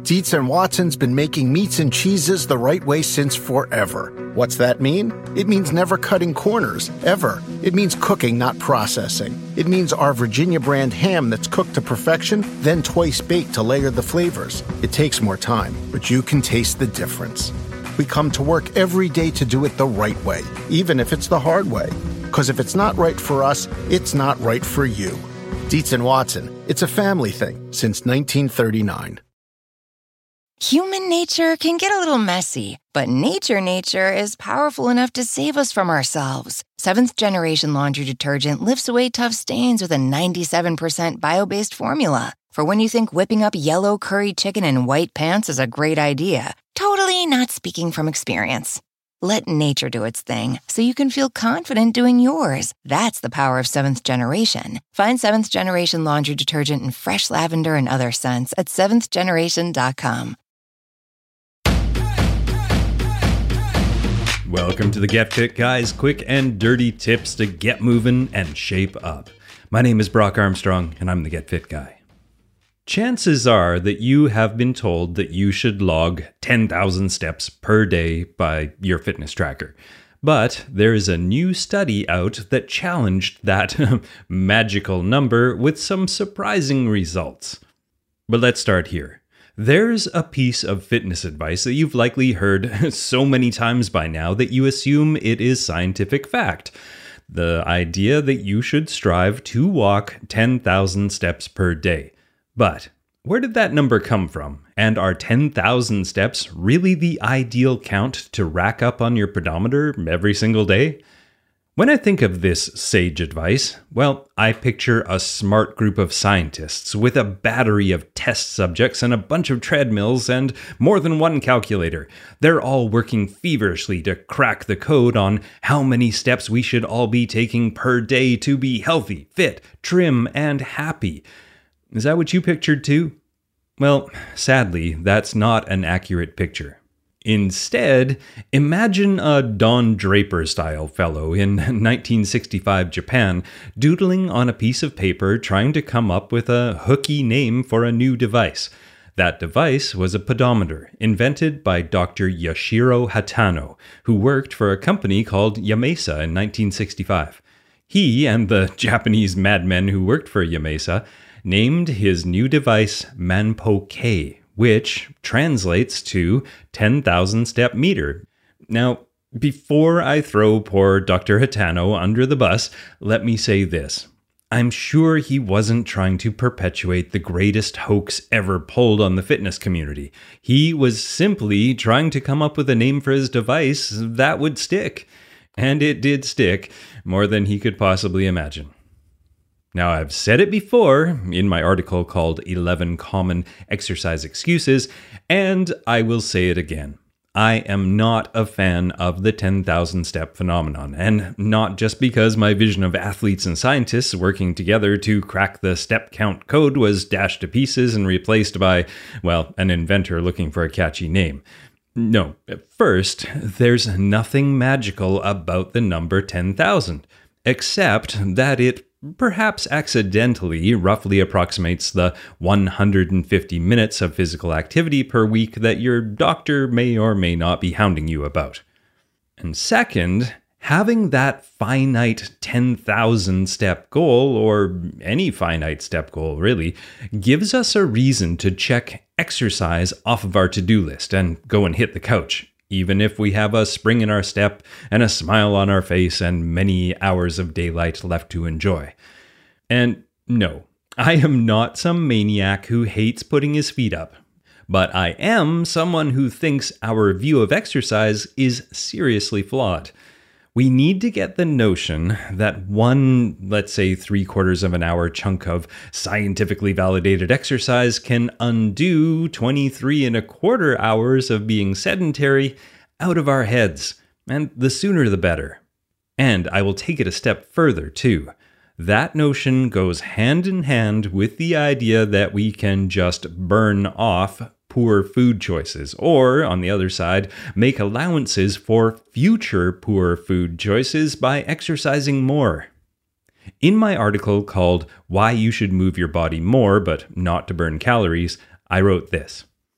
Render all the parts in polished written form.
Dietz and Watson's been making meats and cheeses the right way since forever. What's that mean? It means never cutting corners, ever. It means cooking, not processing. It means our Virginia brand ham that's cooked to perfection, then twice baked to layer the flavors. It takes more time, but you can taste the difference. We come to work every day to do it the right way, even if it's the hard way. Because if it's not right for us, it's not right for you. Dietz and Watson, it's a family thing since 1939. Human nature can get a little messy, but nature is powerful enough to save us from ourselves. Seventh Generation Laundry Detergent lifts away tough stains with a 97% bio-based formula. For when you think whipping up yellow curry chicken in white pants is a great idea. Totally not speaking from experience. Let nature do its thing so you can feel confident doing yours. That's the power of Seventh Generation. Find Seventh Generation Laundry Detergent in fresh lavender and other scents at seventhgeneration.com. Welcome to the Get Fit Guys, quick and dirty tips to get moving and shape up. My name is Brock Armstrong, and I'm the Get Fit Guy. Chances are that you have been told that you should log 10,000 steps per day by your fitness tracker. But there is a new study out that challenged that magical number with some surprising results. But let's start here. There's a piece of fitness advice that you've likely heard so many times by now that you assume it is scientific fact. The idea that you should strive to walk 10,000 steps per day. But where did that number come from? And are 10,000 steps really the ideal count to rack up on your pedometer every single day? When I think of this sage advice, well, I picture a smart group of scientists with a battery of test subjects and a bunch of treadmills and more than one calculator. They're all working feverishly to crack the code on how many steps we should all be taking per day to be healthy, fit, trim, and happy. Is that what you pictured too? Well, sadly, that's not an accurate picture. Instead, imagine a Don Draper-style fellow in 1965 Japan doodling on a piece of paper trying to come up with a hooky name for a new device. That device was a pedometer, invented by Dr. Yoshiro Hatano, who worked for a company called Yamesa in 1965. He and the Japanese madmen who worked for Yamesa named his new device Manpo-K, which translates to 10,000 step meter. Now, before I throw poor Dr. Hatano under the bus, let me say this. I'm sure he wasn't trying to perpetuate the greatest hoax ever pulled on the fitness community. He was simply trying to come up with a name for his device that would stick. And it did stick, more than he could possibly imagine. Now, I've said it before in my article called 11 Common Exercise Excuses, and I will say it again. I am not a fan of the 10,000 step phenomenon, and not just because my vision of athletes and scientists working together to crack the step count code was dashed to pieces and replaced by, well, an inventor looking for a catchy name. No, first, there's nothing magical about the number 10,000, except that it perhaps accidentally roughly approximates the 150 minutes of physical activity per week that your doctor may or may not be hounding you about. And second, having that finite 10,000 step goal, or any finite step goal really, gives us a reason to check exercise off of our to-do list and go and hit the couch, even if we have a spring in our step and a smile on our face and many hours of daylight left to enjoy. And no, I am not some maniac who hates putting his feet up, but I am someone who thinks our view of exercise is seriously flawed. We need to get the notion that one, let's say 3/4 of an hour chunk of scientifically validated exercise can undo 23¼ hours of being sedentary out of our heads, and the sooner the better. And I will take it a step further too. That notion goes hand in hand with the idea that we can just burn off poor food choices, or, on the other side, make allowances for future poor food choices by exercising more. In my article called Why You Should Move Your Body More But Not to Burn Calories, I wrote this.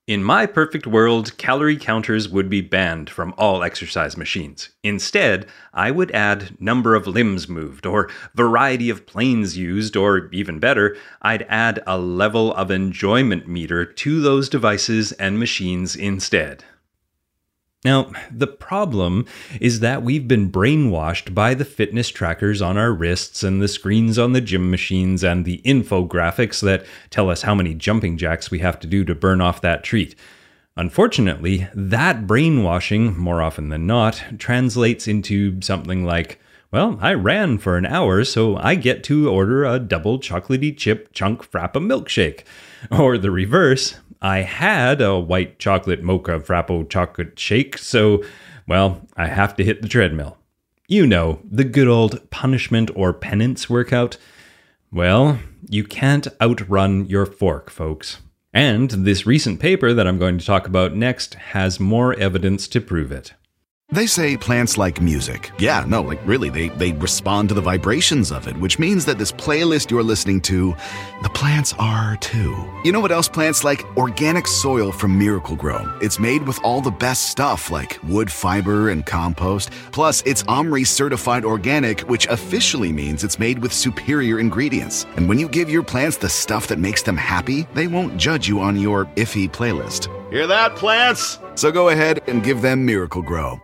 In my perfect world, calorie counters would be banned from all exercise machines. Instead, I would add number of limbs moved, or variety of planes used, or even better, I'd add a level of enjoyment meter to those devices and machines instead. Now, the problem is that we've been brainwashed by the fitness trackers on our wrists and the screens on the gym machines and the infographics that tell us how many jumping jacks we have to do to burn off that treat. Unfortunately, that brainwashing, more often than not, translates into something like, well, I ran for an hour, so I get to order a double chocolatey chip chunk frappa milkshake. Or the reverse, I had a white chocolate mocha frappo chocolate shake, so, well, I have to hit the treadmill. You know, the good old punishment or penance workout. Well, you can't outrun your fork, folks. And this recent paper that I'm going to talk about next has more evidence to prove it. They say plants like music. Yeah, no, like really, they respond to the vibrations of it, which means that this playlist you're listening to, the plants are too. You know what else plants like? Organic soil from Miracle-Gro. It's made with all the best stuff like wood fiber and compost. Plus, it's OMRI certified organic, which officially means it's made with superior ingredients. And when you give your plants the stuff that makes them happy, they won't judge you on your iffy playlist. Hear that, plants? So go ahead and give them Miracle-Gro.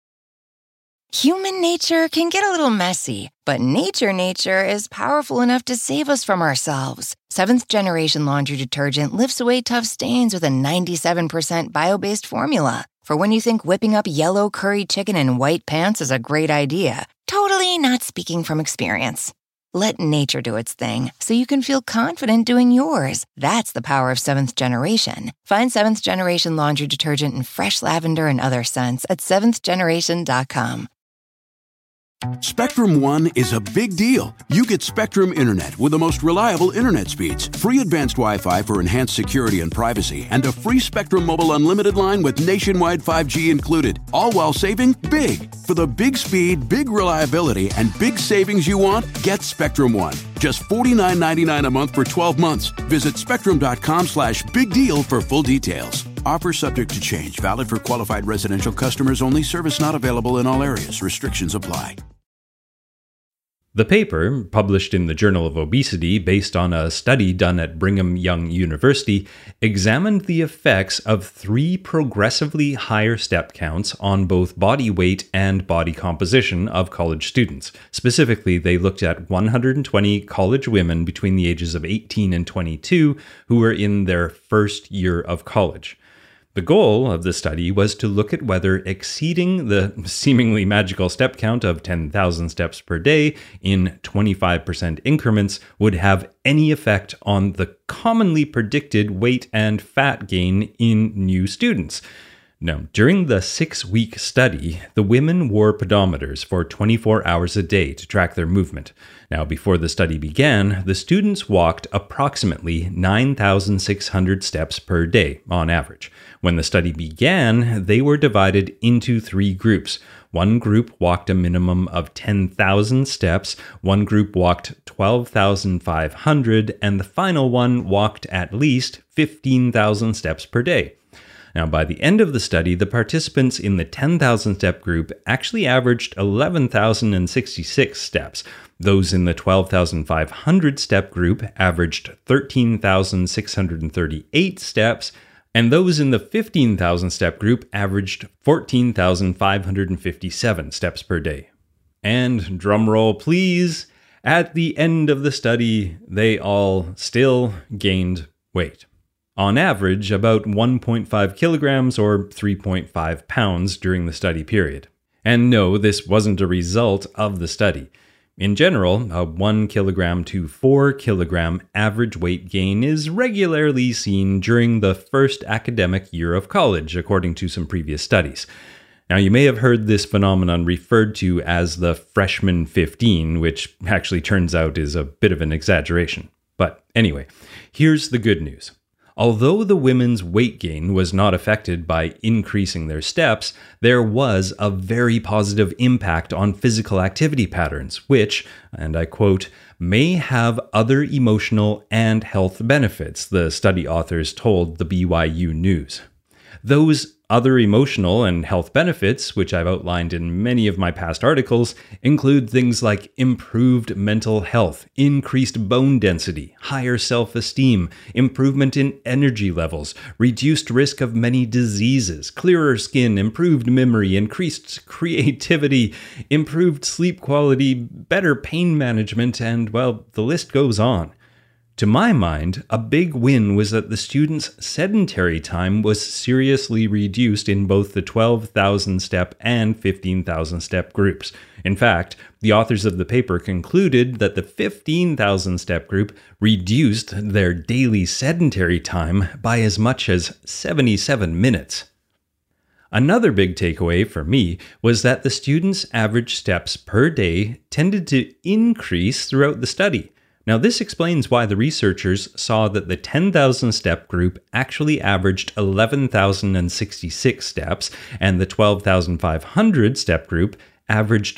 Human nature can get a little messy, but nature is powerful enough to save us from ourselves. Seventh Generation Laundry Detergent lifts away tough stains with a 97% bio-based formula. For when you think whipping up yellow curry chicken in white pants is a great idea. Totally not speaking from experience. Let nature do its thing, so you can feel confident doing yours. That's the power of Seventh Generation. Find Seventh Generation Laundry Detergent in fresh lavender and other scents at seventhgeneration.com. Spectrum One is a big deal. You get Spectrum Internet with the most reliable internet speeds, free advanced Wi-Fi for enhanced security and privacy, and a free Spectrum Mobile Unlimited line with nationwide 5G included, all while saving big. For the big speed, big reliability, and big savings you want, get Spectrum One. Just $49.99 a month for 12 months. Visit spectrum.com/big deal for full details. Offer subject to change. Valid for qualified residential customers only. Service not available in all areas. Restrictions apply. The paper, published in the Journal of Obesity based on a study done at Brigham Young University, examined the effects of 3 progressively higher step counts on both body weight and body composition of college students. Specifically, they looked at 120 college women between the ages of 18 and 22 who were in their first year of college. The goal of the study was to look at whether exceeding the seemingly magical step count of 10,000 steps per day in 25% increments would have any effect on the commonly predicted weight and fat gain in new students. Now, during the 6-week study, the women wore pedometers for 24 hours a day to track their movement. Now, before the study began, the students walked approximately 9,600 steps per day on average. When the study began, they were divided into 3 groups. One group walked a minimum of 10,000 steps, one group walked 12,500, and the final one walked at least 15,000 steps per day. Now, by the end of the study, the participants in the 10,000 step group actually averaged 11,066 steps. Those in the 12,500 step group averaged 13,638 steps, and those in the 15,000 step group averaged 14,557 steps per day. And drumroll please, at the end of the study, they all still gained weight. On average, about 1.5 kilograms or 3.5 pounds during the study period. And no, this wasn't a result of the study. In general, a 1 kilogram to 4 kilogram average weight gain is regularly seen during the first academic year of college, according to some previous studies. Now, you may have heard this phenomenon referred to as the freshman 15, which actually turns out is a bit of an exaggeration. But anyway, here's the good news. Although the women's weight gain was not affected by increasing their steps, there was a very positive impact on physical activity patterns, which, and I quote, may have other emotional and health benefits, the study authors told the BYU News. Those other emotional and health benefits, which I've outlined in many of my past articles, include things like improved mental health, increased bone density, higher self-esteem, improvement in energy levels, reduced risk of many diseases, clearer skin, improved memory, increased creativity, improved sleep quality, better pain management, and, well, the list goes on. To my mind, a big win was that the students' sedentary time was seriously reduced in both the 12,000-step and 15,000-step groups. In fact, the authors of the paper concluded that the 15,000-step group reduced their daily sedentary time by as much as 77 minutes. Another big takeaway for me was that the students' average steps per day tended to increase throughout the study. Now, this explains why the researchers saw that the 10,000-step group actually averaged 11,066 steps, and the 12,500-step group averaged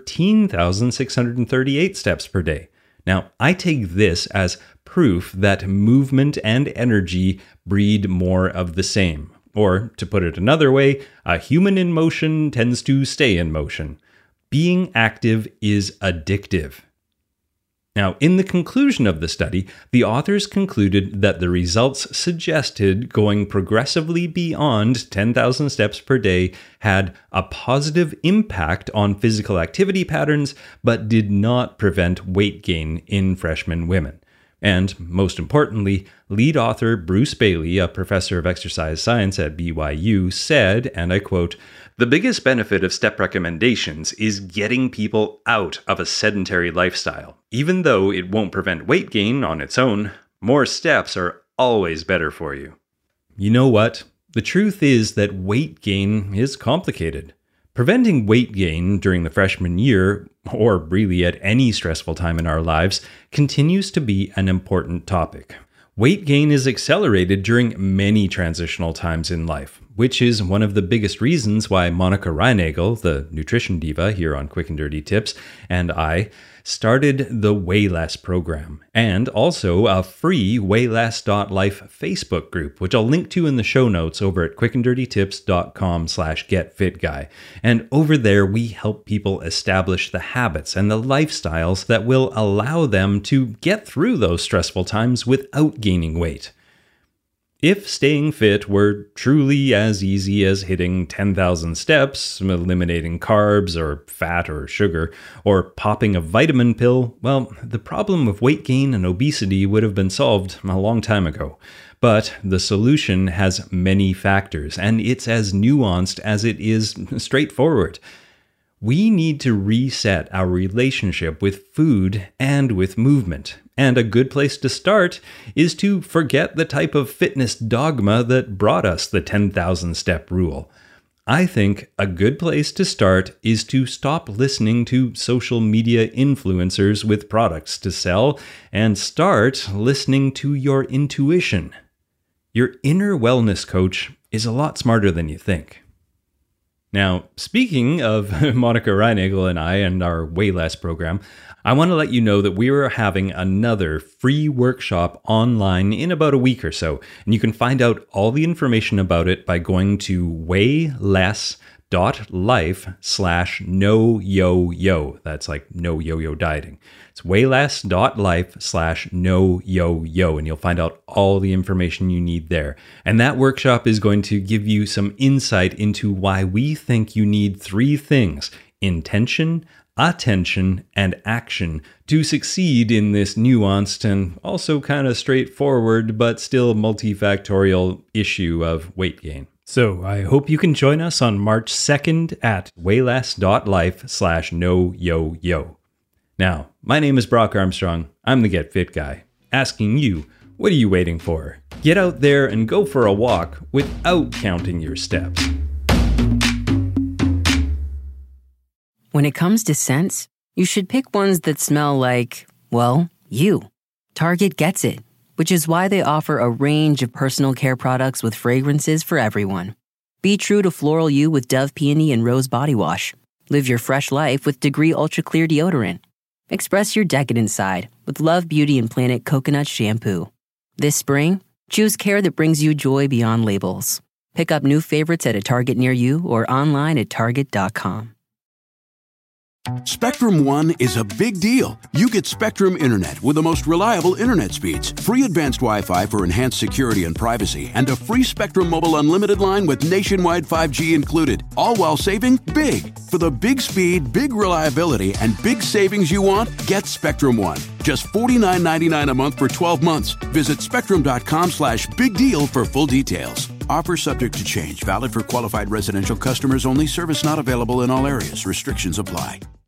13,638 steps per day. Now, I take this as proof that movement and energy breed more of the same. Or, to put it another way, a human in motion tends to stay in motion. Being active is addictive. Now, in the conclusion of the study, the authors concluded that the results suggested going progressively beyond 10,000 steps per day had a positive impact on physical activity patterns, but did not prevent weight gain in freshman women. And, most importantly, lead author Bruce Bailey, a professor of exercise science at BYU, said, and I quote, "The biggest benefit of step recommendations is getting people out of a sedentary lifestyle. Even though it won't prevent weight gain on its own, more steps are always better for you." You know what? The truth is that weight gain is complicated. Preventing weight gain during the freshman year, or really at any stressful time in our lives, continues to be an important topic. Weight gain is accelerated during many transitional times in life, which is one of the biggest reasons why Monica Reinagel, the nutrition diva here on Quick and Dirty Tips, and I started the Way Less program, and also a free wayless.life Facebook group, which I'll link to in the show notes over at quickanddirtytips.com/getfitguy. And over there, we help people establish the habits and the lifestyles that will allow them to get through those stressful times without gaining weight. If staying fit were truly as easy as hitting 10,000 steps, eliminating carbs or fat or sugar, or popping a vitamin pill, well, the problem of weight gain and obesity would have been solved a long time ago. But the solution has many factors, and it's as nuanced as it is straightforward. We need to reset our relationship with food and with movement. And a good place to start is to forget the type of fitness dogma that brought us the 10,000-step rule. I think a good place to start is to stop listening to social media influencers with products to sell and start listening to your intuition. Your inner wellness coach is a lot smarter than you think. Now, speaking of Monica Reinagel and I and our Way Less program, I want to let you know that we are having another free workshop online in about a week or so, and you can find out all the information about it by going to wayless.life/no-yo-yo. That's like no yo-yo dieting. It's wayless.life/no-yo-yo, and you'll find out all the information you need there. And that workshop is going to give you some insight into why we think you need 3 things: intention, attention, and action to succeed in this nuanced and also kind of straightforward but still multifactorial issue of weight gain. So I hope you can join us on March 2nd at wayless.life/no-yo-yo. Now, my name is Brock Armstrong. I'm the Get Fit Guy, asking you, what are you waiting for? Get out there and go for a walk without counting your steps. When it comes to scents, you should pick ones that smell like, well, you. Target gets it, which is why they offer a range of personal care products with fragrances for everyone. Be true to floral you with Dove Peony and Rose Body Wash. Live your fresh life with Degree Ultra Clear Deodorant. Express your decadent side with Love Beauty and Planet Coconut Shampoo. This spring, choose care that brings you joy beyond labels. Pick up new favorites at a Target near you or online at Target.com. Spectrum One is a big deal. You get Spectrum Internet with the most reliable internet speeds, free advanced Wi-Fi for enhanced security and privacy, and a free Spectrum Mobile Unlimited line with nationwide 5G included, all while saving big. For the big speed, big reliability, and big savings you want, get Spectrum One. Just $49.99 a month for 12 months. Visit spectrum.com/big deal for full details. Offer subject to change. Valid for qualified residential customers only. Service not available in all areas. Restrictions apply.